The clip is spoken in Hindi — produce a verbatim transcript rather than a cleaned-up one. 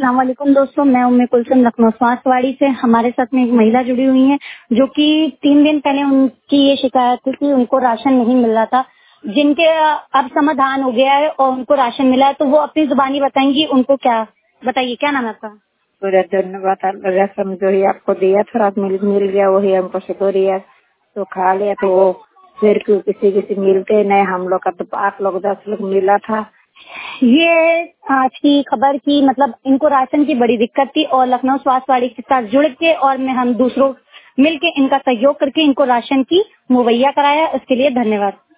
अस्सलाम वालेकुम दोस्तों, मैं उम्मे कुलसुम लखनऊ स्वास्थ्यवाड़ी से। हमारे साथ में एक महिला जुड़ी हुई है जो कि तीन दिन पहले उनकी ये शिकायत थी कि उनको राशन नहीं मिल रहा था, जिनके अब समाधान हो गया है और उनको राशन मिला है। तो वो अपनी जुबानी बताएंगी। उनको क्या बताइए, क्या नाम है आपका? पूरा धन्यवाद। रसम जो ही आपको दिया था रात मिल मिल गया, वही हमको शुक्रिया। तो खा लिया, तो वो फिर क्यों किसी किसी मिलते नहीं, हम लोग का तो आठ लोग दस लोग मिला था। ये आज की खबर की मतलब इनको राशन की बड़ी दिक्कत थी और लखनऊ स्वास्थ्यवाड़ी के साथ जुड़ के और मैं हम दूसरों मिलके इनका सहयोग करके इनको राशन की मुहैया कराया। इसके लिए धन्यवाद।